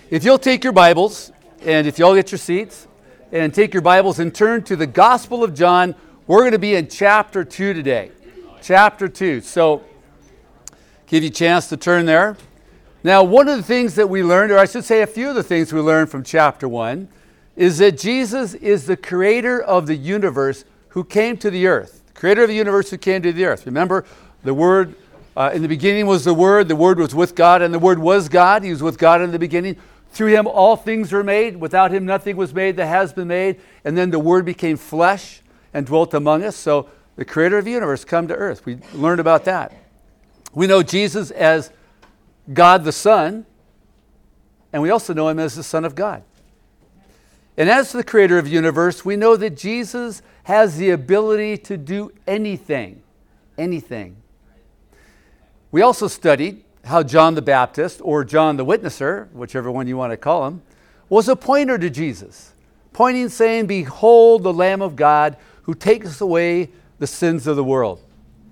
If you'll take your Bibles, and if you'll get your seats, and take your Bibles and turn to the Gospel of John, we're going to be in chapter 2 today. Chapter 2. So, give you a chance to turn there. Now, one of the things that we learned, or I should say a few of the things we learned from chapter 1, is that Jesus is the creator of the universe who came to the earth. The creator of the universe who came to the earth. Remember, the Word, in the beginning was the Word was with God, and the Word was God. He was with God in the beginning. Through him all things were made. Without him nothing was made that has been made. And then the Word became flesh and dwelt among us. So the creator of the universe come to earth. We learned about that. We know Jesus as God the Son, and we also know him as the Son of God. And as the creator of the universe, we know that Jesus has the ability to do anything. Anything. We also studied how John the Baptist, or John the Witnesser, whichever one you want to call him, was a pointer to Jesus, pointing, saying, "Behold the Lamb of God who takes away the sins of the world."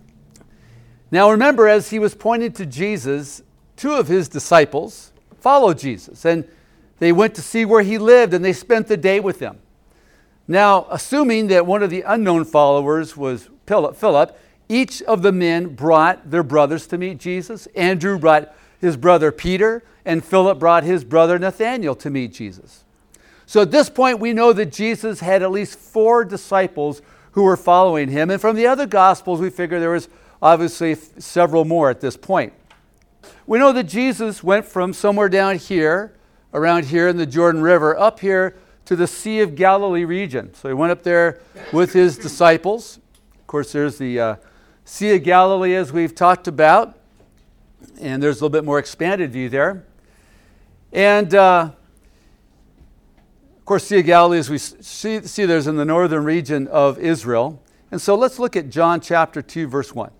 Now remember, as he was pointing to Jesus, two of his disciples followed Jesus, and they went to see where he lived, and they spent the day with him. Now, assuming that one of the unknown followers was Philip, each of the men brought their brothers to meet Jesus. Andrew brought his brother Peter, and Philip brought his brother Nathanael to meet Jesus. So at this point, we know that Jesus had at least 4 disciples who were following him. And from the other Gospels, we figure there was obviously several more at this point. We know that Jesus went from somewhere down here, around here in the Jordan River, up here to the Sea of Galilee region. So he went up there with his disciples. Of course, there's the Sea of Galilee, as we've talked about, and there's a little bit more expanded view there. And of course, Sea of Galilee, as we see there's in the northern region of Israel. And so let's look at John chapter 2, verse 1.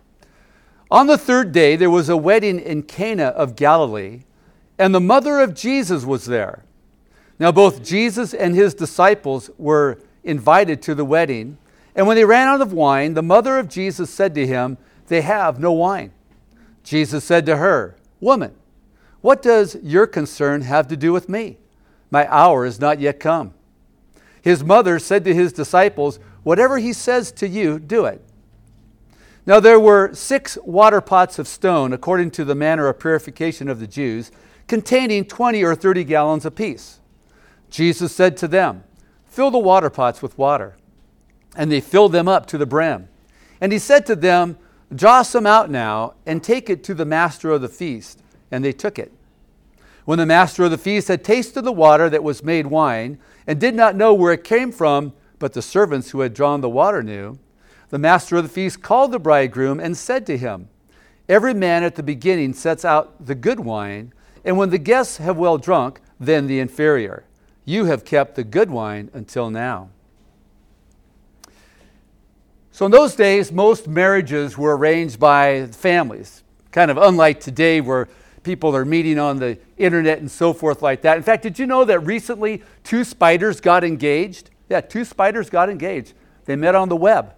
On the 3rd day, there was a wedding in Cana of Galilee, and the mother of Jesus was there. Now, both Jesus and his disciples were invited to the wedding. And when they ran out of wine, the mother of Jesus said to him, "They have no wine." Jesus said to her, "Woman, what does your concern have to do with me? My hour is not yet come." His mother said to his disciples, "Whatever he says to you, do it." Now there were 6 water pots of stone, according to the manner of purification of the Jews, containing 20 or 30 gallons apiece. Jesus said to them, "Fill the water pots with water." And they filled them up to the brim. And he said to them, "Draw some out now, and take it to the master of the feast." And they took it. When the master of the feast had tasted the water that was made wine, and did not know where it came from, but the servants who had drawn the water knew, the master of the feast called the bridegroom and said to him, "Every man at the beginning sets out the good wine, and when the guests have well drunk, then the inferior. You have kept the good wine until now." So in those days, most marriages were arranged by families, kind of unlike today where people are meeting on the internet and so forth like that. In fact, did you know that recently 2 spiders got engaged? Yeah, 2 spiders got engaged. They met on the web.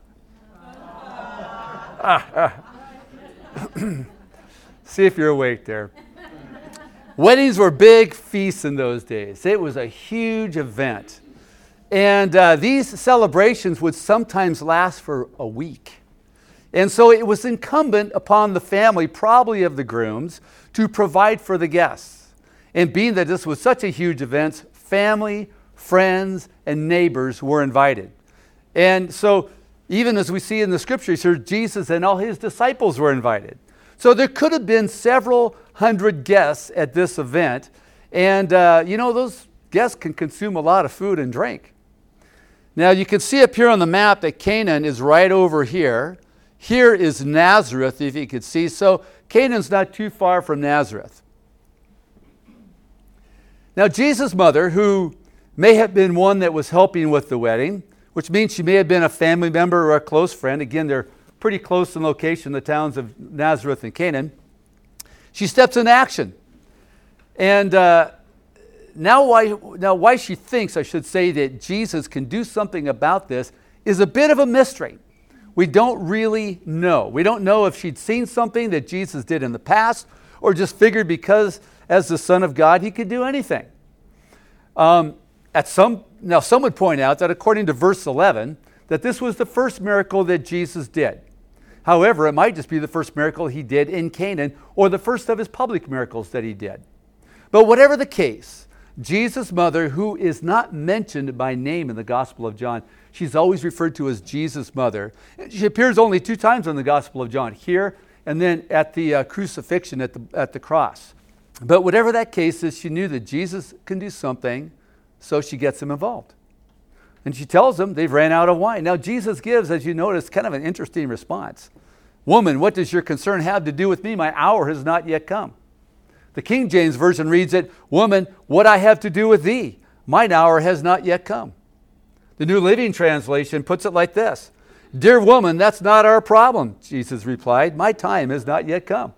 See if you're awake there. Weddings were big feasts in those days. It was a huge event. And these celebrations would sometimes last for a week. And so it was incumbent upon the family, probably of the grooms, to provide for the guests. And being that this was such a huge event, family, friends, and neighbors were invited. And so even as we see in the scriptures here, Jesus and all his disciples were invited. So there could have been several hundred guests at this event. And those guests can consume a lot of food and drink. Now you can see up here on the map that Canaan is right over here. Here is Nazareth, if you could see. So Canaan's not too far from Nazareth. Now Jesus' mother, who may have been one that was helping with the wedding, which means she may have been a family member or a close friend. Again, they're pretty close in location, the towns of Nazareth and Canaan. She steps into action. And Now why she thinks, I should say, that Jesus can do something about this is a bit of a mystery. We don't really know. We don't know if she'd seen something that Jesus did in the past, or just figured because as the Son of God, he could do anything. Now, some would point out that according to verse 11, that this was the first miracle that Jesus did. However, it might just be the first miracle he did in Canaan, or the first of his public miracles that he did. But whatever the case, Jesus' mother, who is not mentioned by name in the Gospel of John, she's always referred to as Jesus' mother. She appears only 2 times in the Gospel of John, here and then at the crucifixion at the cross. But whatever that case is, she knew that Jesus can do something, so she gets him involved. And she tells him they've ran out of wine. Now Jesus gives, as you notice, kind of an interesting response. Woman, what does your concern have to do with me? My hour has not yet come. The King James Version reads it, Woman, what I have to do with thee? Mine hour has not yet come. The New Living Translation puts it like this. Dear woman, that's not our problem, Jesus replied. My time has not yet come.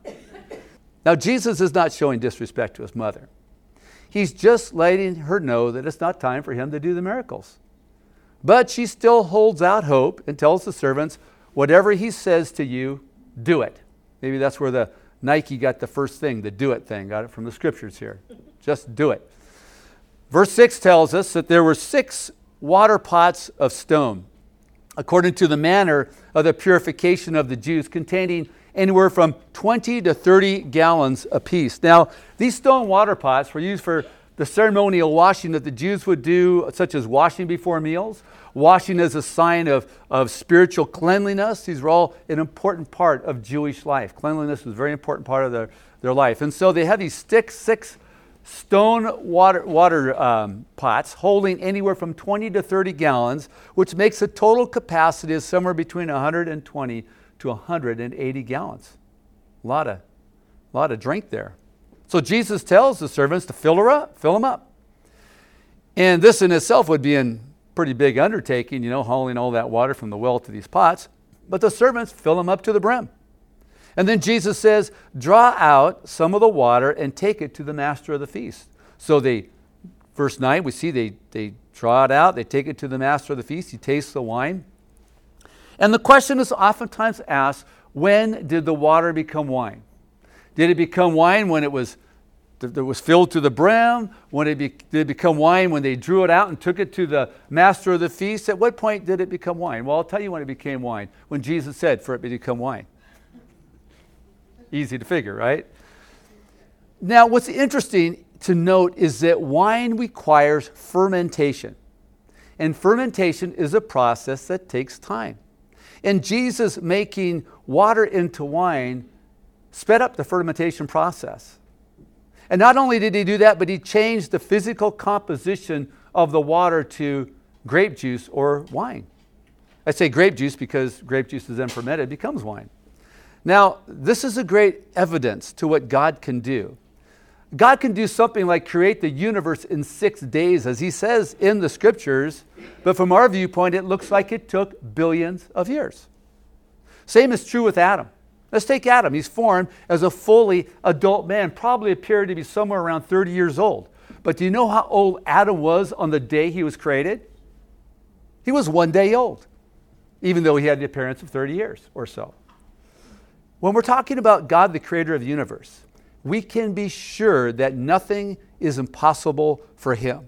Now Jesus is not showing disrespect to his mother. He's just letting her know that it's not time for him to do the miracles. But she still holds out hope and tells the servants, whatever he says to you, do it. Maybe that's where the Nike got the first thing, the do it thing. Got it from the scriptures here. Just do it. Verse 6 tells us that there were 6 water pots of stone, according to the manner of the purification of the Jews, containing anywhere from 20 to 30 gallons apiece. Now, these stone water pots were used for the ceremonial washing that the Jews would do, such as washing before meals, washing as a sign of spiritual cleanliness. These were all an important part of Jewish life. Cleanliness was a very important part of their life. And so they had these 6 stone water pots holding anywhere from 20 to 30 gallons, which makes a total capacity of somewhere between 120 to 180 gallons. A lot of drink there. So Jesus tells the servants to fill them up. And this in itself would be a pretty big undertaking, hauling all that water from the well to these pots. But the servants fill them up to the brim. And then Jesus says, draw out some of the water and take it to the master of the feast. So verse 9, we see they draw it out, they take it to the master of the feast, he tastes the wine. And the question is oftentimes asked, when did the water become wine? Did it become wine when it was filled to the brim? Did it become wine when they drew it out and took it to the master of the feast? At what point did it become wine? Well, I'll tell you when it became wine. When Jesus said for it to become wine. Easy to figure, right? Now, what's interesting to note is that wine requires fermentation. And fermentation is a process that takes time. And Jesus making water into wine sped up the fermentation process. And not only did he do that, but he changed the physical composition of the water to grape juice or wine. I say grape juice because grape juice is then fermented, becomes wine. Now, this is a great evidence to what God can do. God can do something like create the universe in 6 days, as he says in the scriptures, but from our viewpoint, it looks like it took billions of years. Same is true with Adam. Let's take Adam. He's formed as a fully adult man, probably appeared to be somewhere around 30 years old. But do you know how old Adam was on the day he was created? He was 1 day old, even though he had the appearance of 30 years or so. When we're talking about God, the creator of the universe, we can be sure that nothing is impossible for him.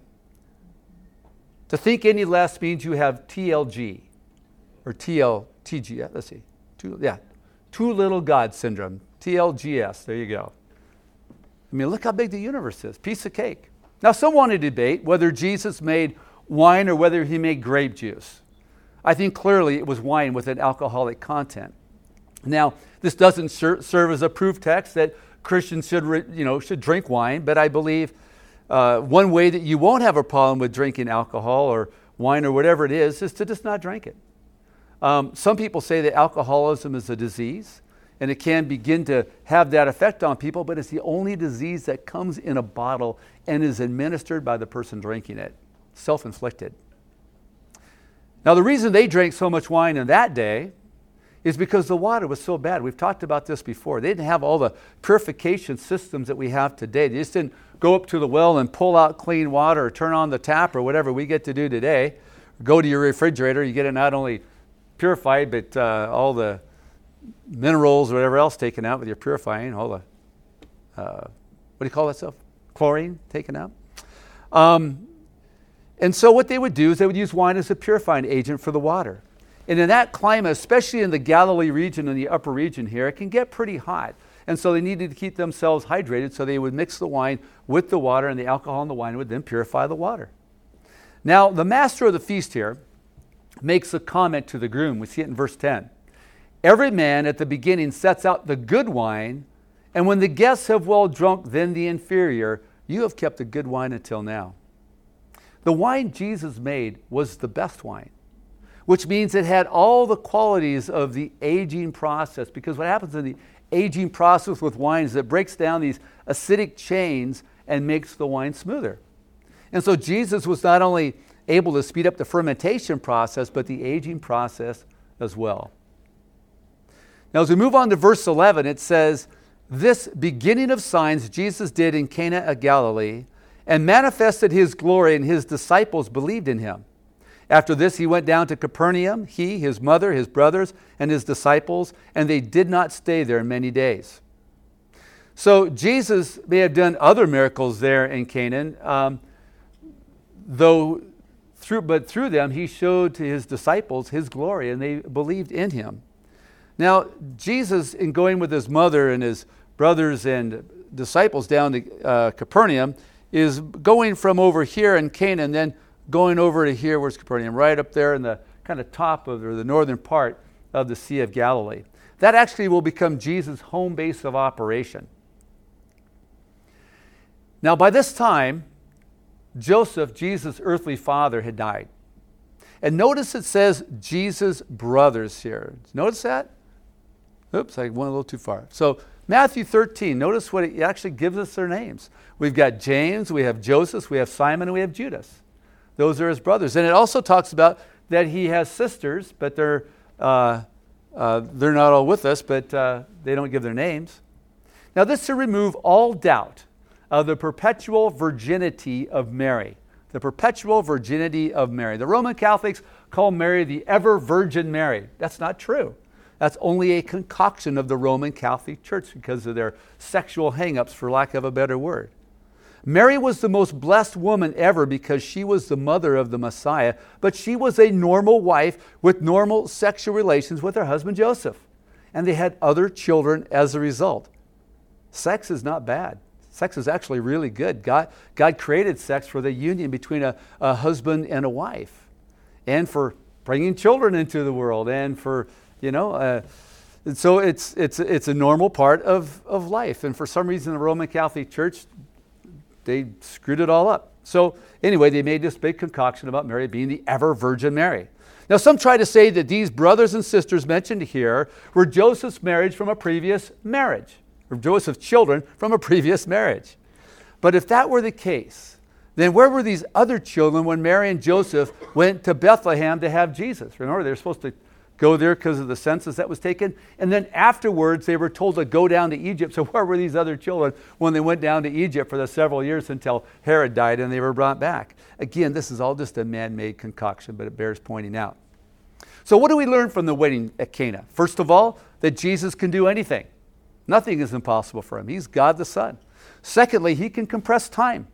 To think any less means you have TLG or TLTG. Let's see. Two little God syndrome. TLGS. There you go. I mean, look how big the universe is. Piece of cake. Now, some want to debate whether Jesus made wine or whether he made grape juice. I think clearly it was wine with an alcoholic content. Now, this doesn't serve as a proof text that Christians should drink wine, but I believe one way that you won't have a problem with drinking alcohol or wine or whatever it is to just not drink it. Some people say that alcoholism is a disease, and it can begin to have that effect on people, but it's the only disease that comes in a bottle and is administered by the person drinking it. Self-inflicted. Now, the reason they drank so much wine in that day is because the water was so bad. We've talked about this before. They didn't have all the purification systems that we have today. They just didn't go up to the well and pull out clean water or turn on the tap or whatever we get to do today. Go to your refrigerator, you get it not only purified, but all the minerals or whatever else taken out with your purifying, all the what do you call that stuff? Chlorine taken out. And so what they would do is they would use wine as a purifying agent for the water. And in that climate, especially in the Galilee region and the upper region here, it can get pretty hot. And so they needed to keep themselves hydrated, so they would mix the wine with the water, and the alcohol in the wine would then purify the water. Now, the master of the feast here makes a comment to the groom. We see it in verse 10. Every man at the beginning sets out the good wine, and when the guests have well drunk, then the inferior. You have kept the good wine until now. The wine Jesus made was the best wine, which means it had all the qualities of the aging process, because what happens in the aging process with wine is it breaks down these acidic chains and makes the wine smoother. And so Jesus was not only able to speed up the fermentation process, but the aging process as well. Now, as we move on to verse 11, it says, this beginning of signs Jesus did in Cana of Galilee and manifested his glory, and his disciples believed in him. After this, he went down to Capernaum, he, his mother, his brothers, and his disciples, and they did not stay there many days. So Jesus may have done other miracles there in Canaan, but through them he showed to his disciples his glory, and they believed in him. Now, Jesus, in going with his mother and his brothers and disciples down to Capernaum, is going from over here in Canaan, then going over to here, where's Capernaum? Right up there in the kind of top of, or the northern part of the Sea of Galilee. That actually will become Jesus' home base of operation. Now, by this time, Joseph, Jesus' earthly father, had died. And notice it says Jesus' brothers here. Notice that? Oops, I went a little too far. So Matthew 13, notice what it actually gives us their names. We've got James, we have Joseph, we have Simon, and we have Judas. Those are his brothers. And it also talks about that he has sisters, but they're not all with us, but they don't give their names. Now this to remove all doubt of the perpetual virginity of Mary. The perpetual virginity of Mary. The Roman Catholics call Mary the ever-Virgin Mary. That's not true. That's only a concoction of the Roman Catholic Church because of their sexual hang-ups, for lack of a better word. Mary was the most blessed woman ever because she was the mother of the Messiah, but she was a normal wife with normal sexual relations with her husband Joseph. And they had other children as a result. Sex is not bad. Sex is actually really good. God created sex for the union between a husband and a wife, and for bringing children into the world, and for, so it's a normal part of life. And for some reason, the Roman Catholic Church, they screwed it all up. So anyway, they made this big concoction about Mary being the ever-Virgin Mary. Now, some try to say that these brothers and sisters mentioned here were Joseph's marriage from a previous marriage, or Joseph's children from a previous marriage. But if that were the case, then where were these other children when Mary and Joseph went to Bethlehem to have Jesus? Remember, they were supposed to go there because of the census that was taken. And then afterwards, they were told to go down to Egypt. So where were these other children when they went down to Egypt for the several years until Herod died and they were brought back? Again, this is all just a man-made concoction, but it bears pointing out. So what do we learn from the wedding at Cana? First of all, that Jesus can do anything. Nothing is impossible for him. He's God the Son. Secondly, he can compress time.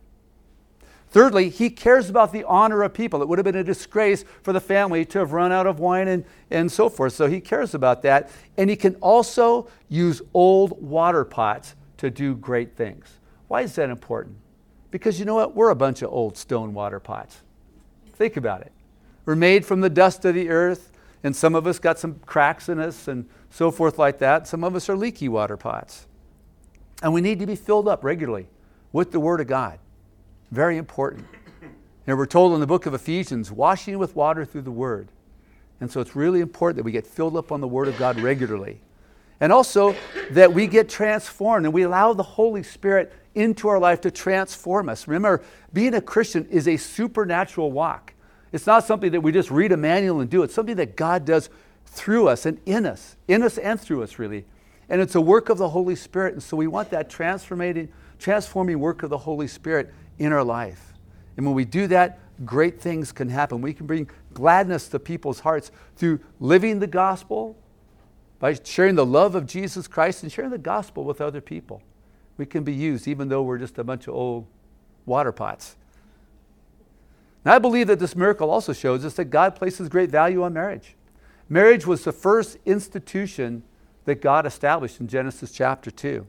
Thirdly, he cares about the honor of people. It would have been a disgrace for the family to have run out of wine and so forth. So he cares about that. And he can also use old water pots to do great things. Why is that important? Because you know what? We're a bunch of old stone water pots. Think about it. We're made from the dust of the earth, and some of us got some cracks in us and so forth like that. Some of us are leaky water pots. And we need to be filled up regularly with the Word of God. Very important. And we're told in the book of Ephesians, washing with water through the Word. And so it's really important that we get filled up on the Word of God regularly. And also that we get transformed and we allow the Holy Spirit into our life to transform us. Remember, being a Christian is a supernatural walk. It's not something that we just read a manual and do. It's something that God does through us and in us and through us, really. And it's a work of the Holy Spirit. And so we want that transforming work of the Holy Spirit in our life. And when we do that, great things can happen. We can bring gladness to people's hearts through living the gospel, by sharing the love of Jesus Christ and sharing the gospel with other people. We can be used even though we're just a bunch of old water pots. And I believe that this miracle also shows us that God places great value on marriage. Marriage was the first institution that God established in Genesis chapter 2.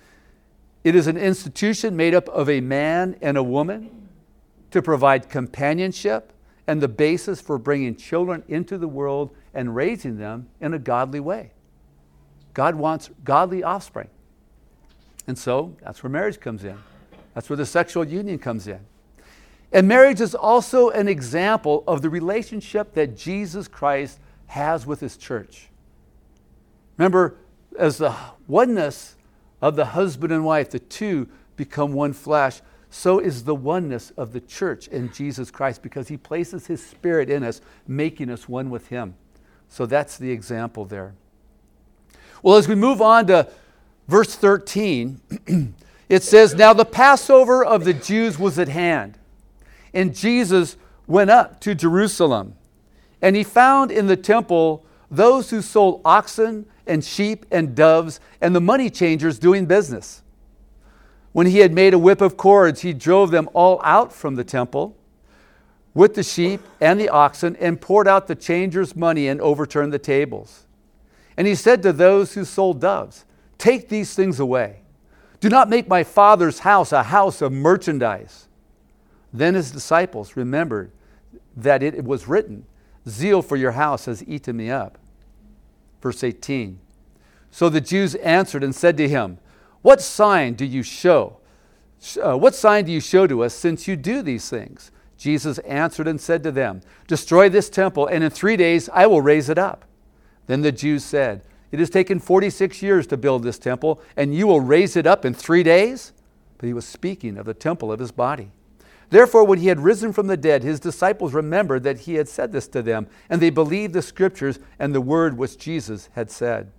It is an institution made up of a man and a woman to provide companionship and the basis for bringing children into the world and raising them in a godly way. God wants godly offspring. And so that's where marriage comes in. That's where the sexual union comes in. And marriage is also an example of the relationship that Jesus Christ has with his church. Remember, as the oneness of the husband and wife, the two become one flesh, so is the oneness of the church in Jesus Christ, because he places his Spirit in us, making us one with him. So that's the example there. Well, as we move on to verse 13, it says, "Now the Passover of the Jews was at hand, and Jesus went up to Jerusalem. And he found in the temple those who sold oxen and sheep and doves and the money changers doing business. When he had made a whip of cords, he drove them all out from the temple with the sheep and the oxen and poured out the changers' money and overturned the tables. And he said to those who sold doves, 'Take these things away. Do not make my Father's house a house of merchandise.' Then his disciples remembered that it was written, 'Zeal for your house has eaten me up.'" Verse 18. "So the Jews answered and said to him, 'What sign do you show? What sign do you show to us since you do these things?' Jesus answered and said to them, 'Destroy this temple, and in 3 days I will raise it up.' Then the Jews said, 'It has taken 46 years to build this temple, and you will raise it up in 3 days?' But he was speaking of the temple of his body. Therefore, when he had risen from the dead, his disciples remembered that he had said this to them, and they believed the scriptures and the word which Jesus had said."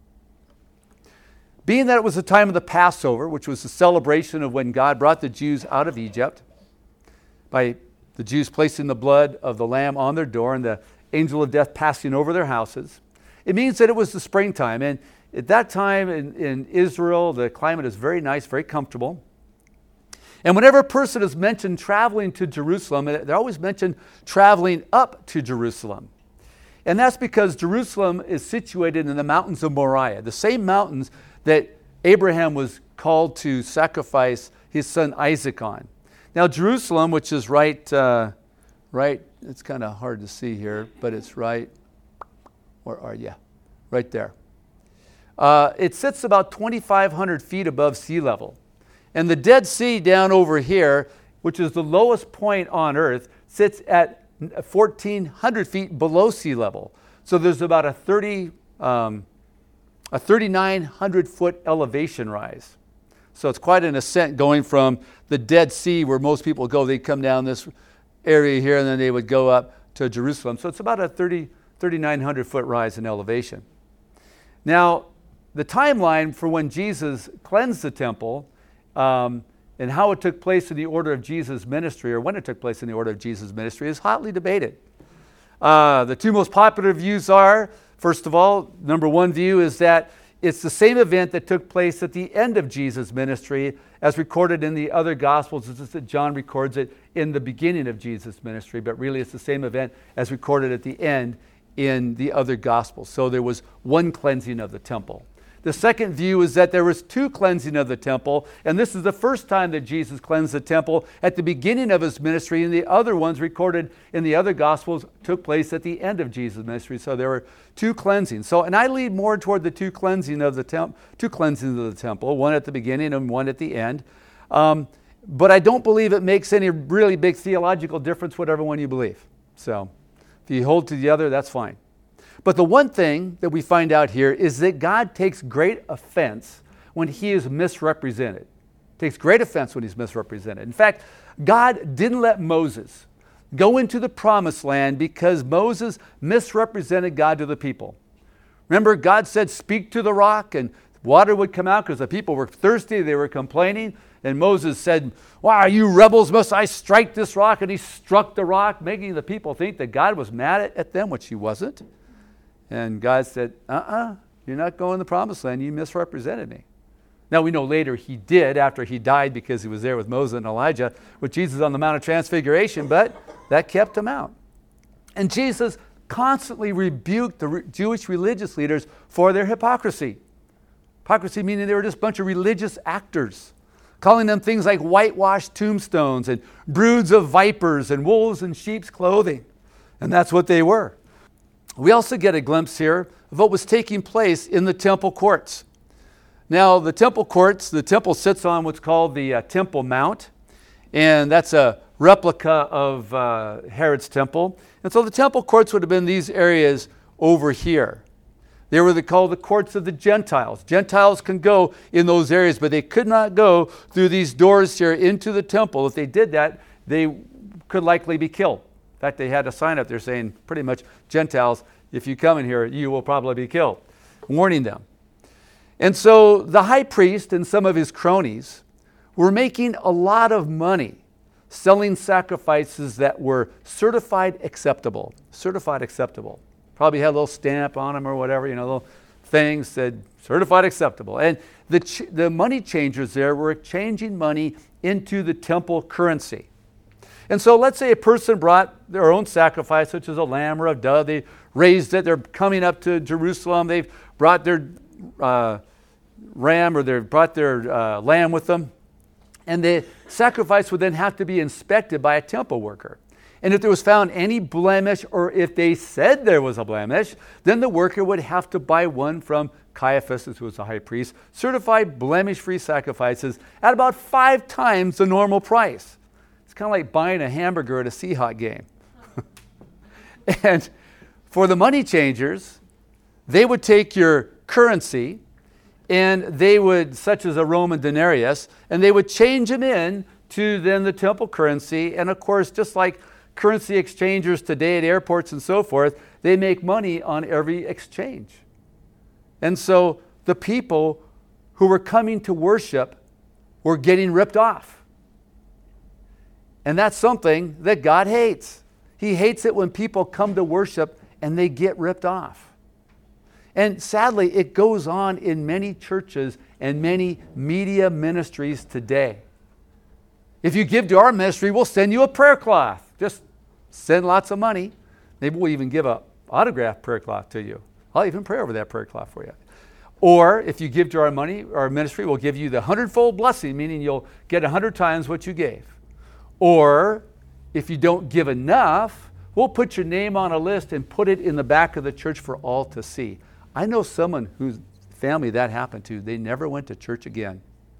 Being that it was the time of the Passover, which was the celebration of when God brought the Jews out of Egypt, by the Jews placing the blood of the lamb on their door and the angel of death passing over their houses, it means that it was the springtime. And at that time in Israel, the climate is very nice, very comfortable. And whenever a person is mentioned traveling to Jerusalem, they're always mentioned traveling up to Jerusalem. And that's because Jerusalem is situated in the mountains of Moriah, the same mountains that Abraham was called to sacrifice his son Isaac on. Now Jerusalem, which is right, it's kind of hard to see here, but it's right there. It sits about 2,500 feet above sea level. And the Dead Sea down over here, which is the lowest point on earth, sits at 1,400 feet below sea level. So there's about a 3,900 foot elevation rise. So it's quite an ascent going from the Dead Sea, where most people go. They come down this area here and then they would go up to Jerusalem. So it's about a 3,900 foot rise in elevation. Now, the timeline for when Jesus cleansed the temple and how it took place in the order of Jesus' ministry, or when it took place in the order of Jesus' ministry, is hotly debated. The two most popular views are, first of all, number one view is that it's the same event that took place at the end of Jesus' ministry as recorded in the other Gospels. It's just that John records it in the beginning of Jesus' ministry, but really it's the same event as recorded at the end in the other Gospels. So there was one cleansing of the temple. The second view is that there was two cleansing of the temple, and this is the first time that Jesus cleansed the temple at the beginning of his ministry, and the other ones recorded in the other Gospels took place at the end of Jesus' ministry. So there were two cleansings. And I lean more toward the two cleansings of the temple, one at the beginning and one at the end. But I don't believe it makes any really big theological difference whatever one you believe. So if you hold to the other, that's fine. But the one thing that we find out here is that God takes great offense when he is misrepresented. Takes great offense when he's misrepresented. In fact, God didn't let Moses go into the promised land because Moses misrepresented God to the people. Remember, God said, "Speak to the rock," and water would come out because the people were thirsty, they were complaining. And Moses said, "Why, you rebels, must I strike this rock?" And he struck the rock, making the people think that God was mad at them, which he wasn't. And God said, "You're not going to the promised land. You misrepresented me." Now we know later he did after he died because he was there with Moses and Elijah with Jesus on the Mount of Transfiguration, but that kept him out. And Jesus constantly rebuked the Jewish religious leaders for their hypocrisy. Hypocrisy meaning they were just a bunch of religious actors, calling them things like whitewashed tombstones and broods of vipers and wolves in sheep's clothing. And that's what they were. We also get a glimpse here of what was taking place in the temple courts. Now, the temple courts, the temple sits on what's called the Temple Mount, and that's a replica of Herod's temple. And so the temple courts would have been these areas over here. They were called the courts of the Gentiles. Gentiles can go in those areas, but they could not go through these doors here into the temple. If they did that, they could likely be killed. In fact, they had a sign up there saying pretty much, Gentiles, if you come in here, you will probably be killed, warning them. And so the high priest and some of his cronies were making a lot of money selling sacrifices that were certified acceptable. Certified acceptable. Probably had a little stamp on them or whatever, little things said certified acceptable. And the money changers there were changing money into the temple currency. And so let's say a person brought their own sacrifice, such as a lamb or a dove. They raised it. They're coming up to Jerusalem. They've brought their ram or they brought their lamb with them. And the sacrifice would then have to be inspected by a temple worker. And if there was found any blemish, or if they said there was a blemish, then the worker would have to buy one from Caiaphas, who was the high priest, certified blemish-free sacrifices at about 5 times the normal price. It's kind of like buying a hamburger at a Seahawks game. And for the money changers, they would take your currency, and they would, such as a Roman denarius, and they would change them in to then the temple currency. And of course, just like currency exchangers today at airports and so forth, they make money on every exchange. And so the people who were coming to worship were getting ripped off. And that's something that God hates. He hates it when people come to worship and they get ripped off. And sadly, it goes on in many churches and many media ministries today. If you give to our ministry, we'll send you a prayer cloth. Just send lots of money. Maybe we'll even give an autographed prayer cloth to you. I'll even pray over that prayer cloth for you. Or if you give to our ministry, we'll give you the 100-fold blessing, meaning you'll get 100 times what you gave. Or if you don't give enough, we'll put your name on a list and put it in the back of the church for all to see. I know someone whose family that happened to. They never went to church again.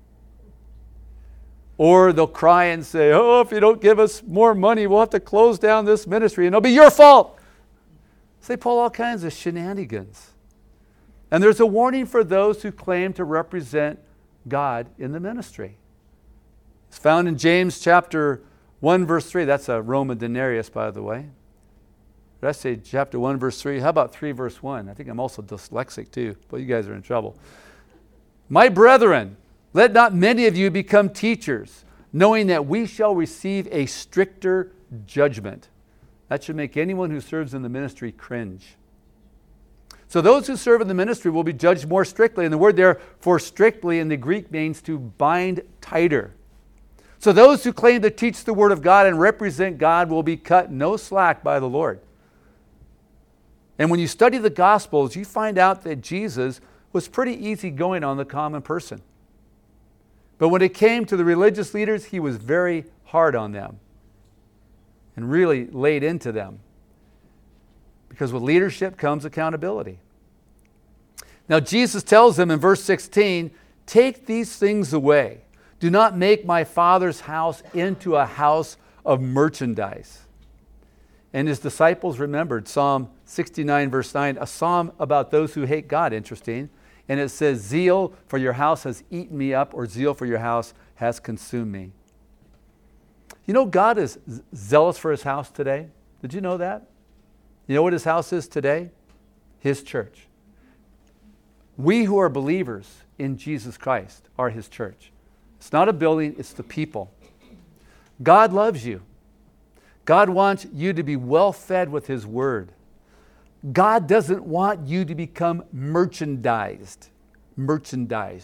Or they'll cry and say, oh, if you don't give us more money, we'll have to close down this ministry and it'll be your fault. So they pull all kinds of shenanigans. And there's a warning for those who claim to represent God in the ministry. It's found in James chapter 1, verse 3. That's a Roman denarius, by the way. Did I say chapter 1, verse 3? How about 3, verse 1? I think I'm also dyslexic too, but you guys are in trouble. My brethren, let not many of you become teachers, knowing that we shall receive a stricter judgment. That should make anyone who serves in the ministry cringe. So those who serve in the ministry will be judged more strictly. And the word there for strictly in the Greek means to bind tighter. So those who claim to teach the word of God and represent God will be cut no slack by the Lord. And when you study the Gospels, you find out that Jesus was pretty easygoing on the common person. But when it came to the religious leaders, he was very hard on them and really laid into them. Because with leadership comes accountability. Now Jesus tells them in verse 16, take these things away. Do not make my Father's house into a house of merchandise. And his disciples remembered Psalm 69 verse 9, a psalm about those who hate God, interesting. And it says, zeal for your house has eaten me up, or zeal for your house has consumed me. You know, God is zealous for his house today. Did you know that? You know what his house is today? His church. We who are believers in Jesus Christ are his church. It's not a building, it's the people. God loves you. God wants you to be well fed with his word. God doesn't want you to become merchandised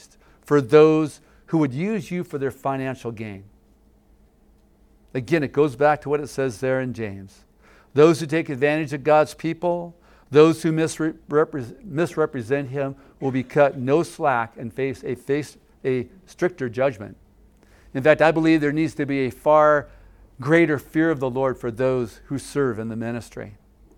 for those who would use you for their financial gain. Again, it goes back to what it says there in James. Those who take advantage of God's people, those who misrepresent him will be cut no slack and face a stricter judgment. In fact, I believe there needs to be a far greater fear of the Lord for those who serve in the ministry.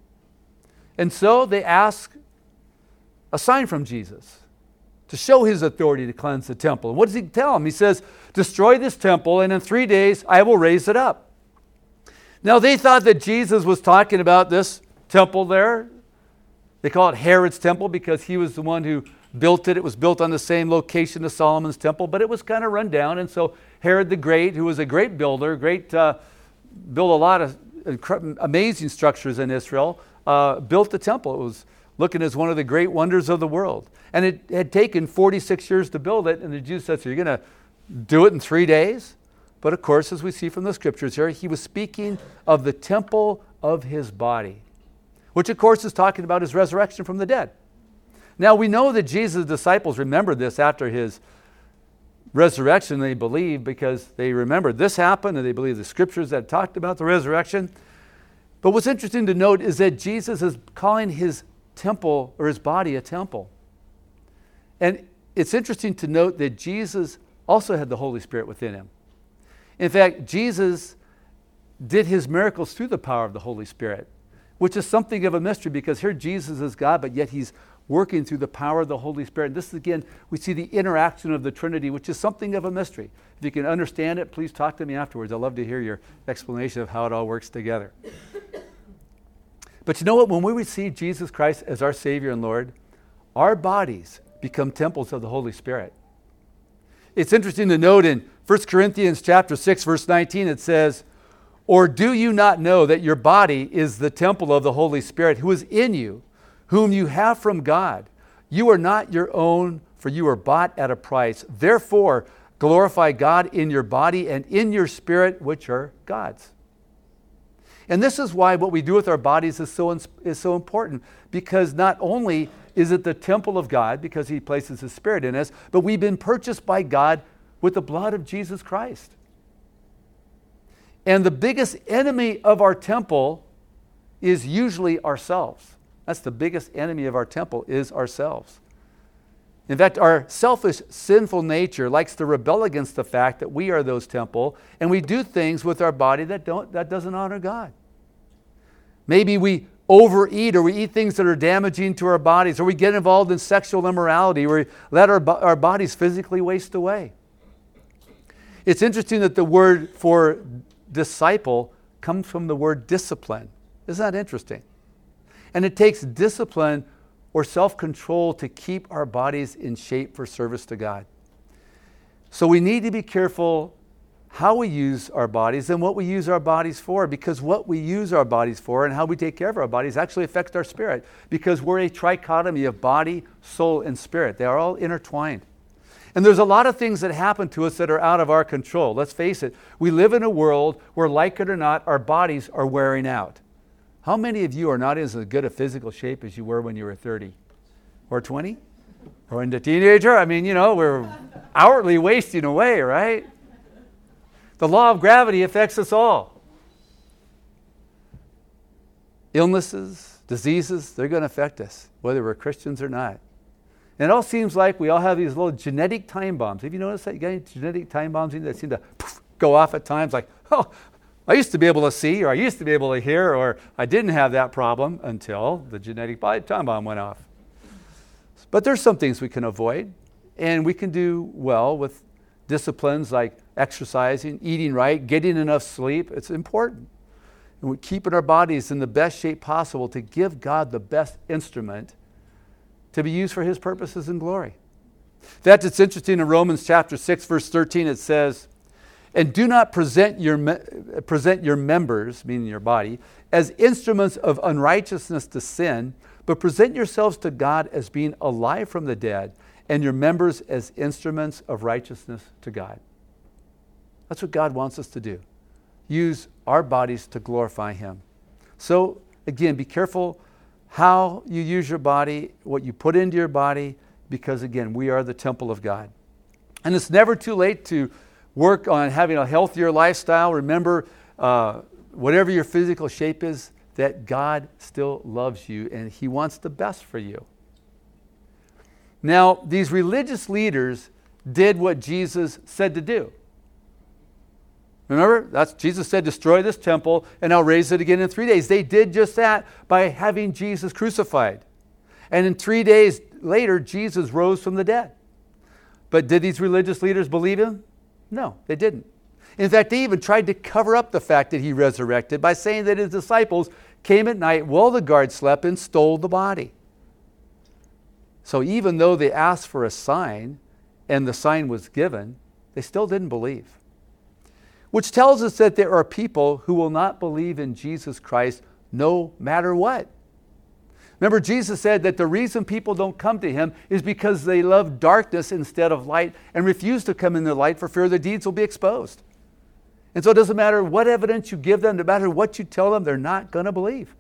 And so they ask a sign from Jesus to show his authority to cleanse the temple. And what does he tell them? He says, destroy this temple, and in 3 days I will raise it up. Now they thought that Jesus was talking about this temple there. They call it Herod's temple because he was the one who built it. It was built on the same location as Solomon's temple, but it was kind of run down. And so Herod the Great, who was a great builder, built a lot of amazing structures in Israel, built the temple. It was looking as one of the great wonders of the world. And it had taken 46 years to build it, and the Jews said, so you're going to do it in 3 days? But of course, as we see from the scriptures here, he was speaking of the temple of his body, which of course is talking about his resurrection from the dead. Now we know that Jesus' disciples remembered this after his resurrection. They believed because they remembered this happened and they believed the scriptures that talked about the resurrection. But what's interesting to note is that Jesus is calling his temple or his body a temple. And it's interesting to note that Jesus also had the Holy Spirit within him. In fact, Jesus did his miracles through the power of the Holy Spirit, which is something of a mystery because here Jesus is God, but yet he's working through the power of the Holy Spirit. And this is, again, we see the interaction of the Trinity, which is something of a mystery. If you can understand it, please talk to me afterwards. I'd love to hear your explanation of how it all works together. But you know what? When we receive Jesus Christ as our Savior and Lord, our bodies become temples of the Holy Spirit. It's interesting to note in 1 Corinthians chapter 6, verse 19, it says, or do you not know that your body is the temple of the Holy Spirit who is in you, whom you have from God? You are not your own, for you are bought at a price. Therefore, glorify God in your body and in your spirit, which are God's. And this is why what we do with our bodies is so important, because not only is it the temple of God, because he places his Spirit in us, but we've been purchased by God with the blood of Jesus Christ. And the biggest enemy of our temple is usually ourselves. That's the biggest enemy of our temple is ourselves. In fact, our selfish, sinful nature likes to rebel against the fact that we are those temple, and we do things with our body that doesn't honor God. Maybe we overeat, or we eat things that are damaging to our bodies, or we get involved in sexual immorality, or we let our bodies physically waste away. It's interesting that the word for disciple comes from the word discipline. Isn't that interesting? And it takes discipline or self-control to keep our bodies in shape for service to God. So we need to be careful how we use our bodies and what we use our bodies for, because what we use our bodies for and how we take care of our bodies actually affects our spirit, because we're a trichotomy of body, soul, and spirit. They are all intertwined. And there's a lot of things that happen to us that are out of our control. Let's face it, we live in a world where, like it or not, our bodies are wearing out. How many of you are not as good a physical shape as you were when you were 30 or 20 or in a teenager? I mean, we're outwardly wasting away, right? The law of gravity affects us all. Illnesses, diseases, they're going to affect us, whether we're Christians or not. And it all seems like we all have these little genetic time bombs. Have you noticed that? You got any genetic time bombs that seem to go off at times? Like, oh, I used to be able to see, or I used to be able to hear, or I didn't have that problem until the genetic time bomb went off. But there's some things we can avoid, and we can do well with disciplines like exercising, eating right, getting enough sleep. It's important. And we're keeping our bodies in the best shape possible to give God the best instrument to be used for his purposes and glory. In fact, it's interesting in Romans chapter 6, verse 13, it says, and do not present your members, meaning your body, as instruments of unrighteousness to sin, but present yourselves to God as being alive from the dead, and your members as instruments of righteousness to God. That's what God wants us to do. Use our bodies to glorify him. So, again, be careful how you use your body, what you put into your body, because, again, we are the temple of God. And it's never too late to work on having a healthier lifestyle. Remember, whatever your physical shape is, that God still loves you and He wants the best for you. Now, these religious leaders did what Jesus said to do. Remember, Jesus said, destroy this temple and I'll raise it again in 3 days. They did just that by having Jesus crucified. And in 3 days later, Jesus rose from the dead. But did these religious leaders believe Him? No, they didn't. In fact, they even tried to cover up the fact that He resurrected by saying that His disciples came at night while the guards slept and stole the body. So even though they asked for a sign and the sign was given, they still didn't believe. Which tells us that there are people who will not believe in Jesus Christ no matter what. Remember, Jesus said that the reason people don't come to Him is because they love darkness instead of light and refuse to come in the light for fear their deeds will be exposed. And so it doesn't matter what evidence you give them, no matter what you tell them, they're not going to believe.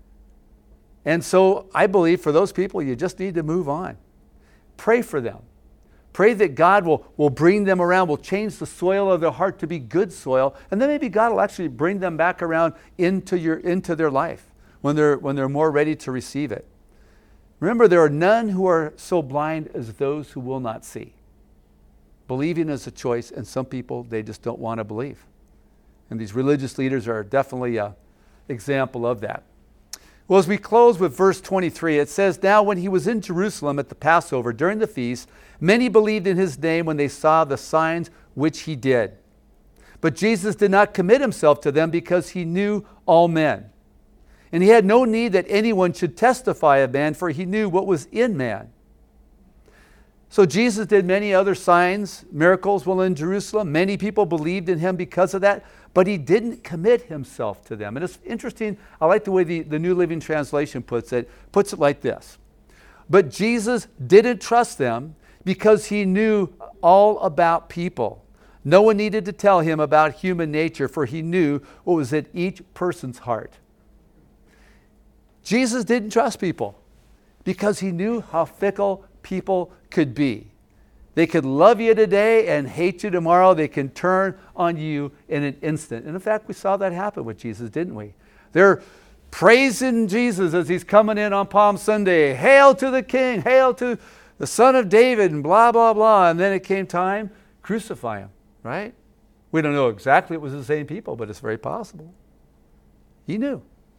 And so I believe for those people, you just need to move on. Pray for them. Pray that God will bring them around, will change the soil of their heart to be good soil, and then maybe God will actually bring them back around into their life when they're more ready to receive it. Remember, there are none who are so blind as those who will not see. Believing is a choice, and some people, they just don't want to believe. And these religious leaders are definitely an example of that. Well, as we close with verse 23, it says, now when He was in Jerusalem at the Passover during the feast, many believed in His name when they saw the signs which He did. But Jesus did not commit Himself to them because He knew all men. And He had no need that anyone should testify of man, for He knew what was in man. So Jesus did many other signs, miracles while in Jerusalem. Many people believed in Him because of that, but He didn't commit Himself to them. And it's interesting, I like the way the New Living Translation puts it like this. But Jesus didn't trust them because He knew all about people. No one needed to tell Him about human nature, for He knew what was at each person's heart. Jesus didn't trust people because He knew how fickle people could be. They could love you today and hate you tomorrow. They can turn on you in an instant. And in fact, we saw that happen with Jesus, didn't we? They're praising Jesus as He's coming in on Palm Sunday. Hail to the King, hail to the Son of David, and blah, blah, blah. And then it came time, crucify Him, right? We don't know exactly it was the same people, but it's very possible. He knew.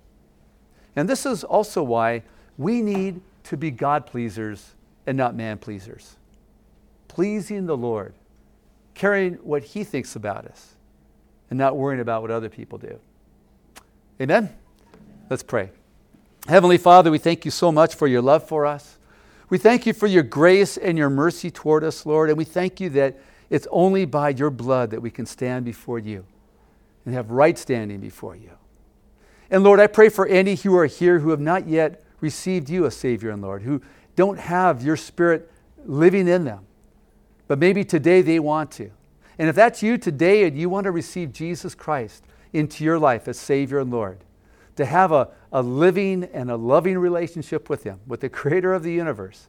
And this is also why we need to be God pleasers and not man pleasers. Pleasing the Lord, caring what He thinks about us, and not worrying about what other people do. Amen? Let's pray. Heavenly Father, we thank You so much for Your love for us. We thank You for Your grace and Your mercy toward us, Lord, and we thank You that it's only by Your blood that we can stand before You and have right standing before You. And Lord, I pray for any who are here who have not yet received You as Savior and Lord, who don't have Your Spirit living in them. But maybe today they want to. And if that's you today and you want to receive Jesus Christ into your life as Savior and Lord, to have a living and a loving relationship with Him, with the Creator of the universe,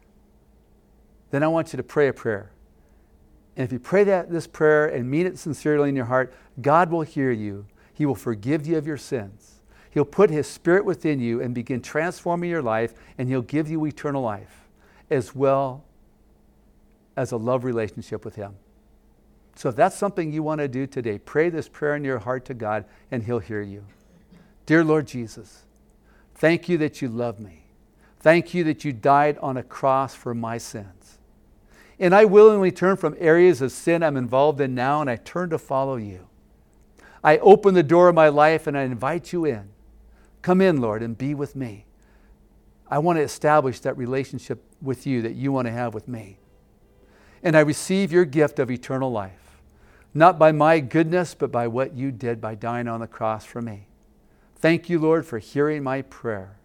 then I want you to pray a prayer. And if you pray this prayer and mean it sincerely in your heart, God will hear you. He will forgive you of your sins. He'll put His Spirit within you and begin transforming your life, and He'll give you eternal life as well as a love relationship with Him. So if that's something you want to do today, pray this prayer in your heart to God and He'll hear you. Dear Lord Jesus, thank You that You love me. Thank You that You died on a cross for my sins. And I willingly turn from areas of sin I'm involved in now, and I turn to follow You. I open the door of my life and I invite You in. Come in, Lord, and be with me. I want to establish that relationship with You that You want to have with me. And I receive Your gift of eternal life, not by my goodness, but by what You did by dying on the cross for me. Thank You, Lord, for hearing my prayer.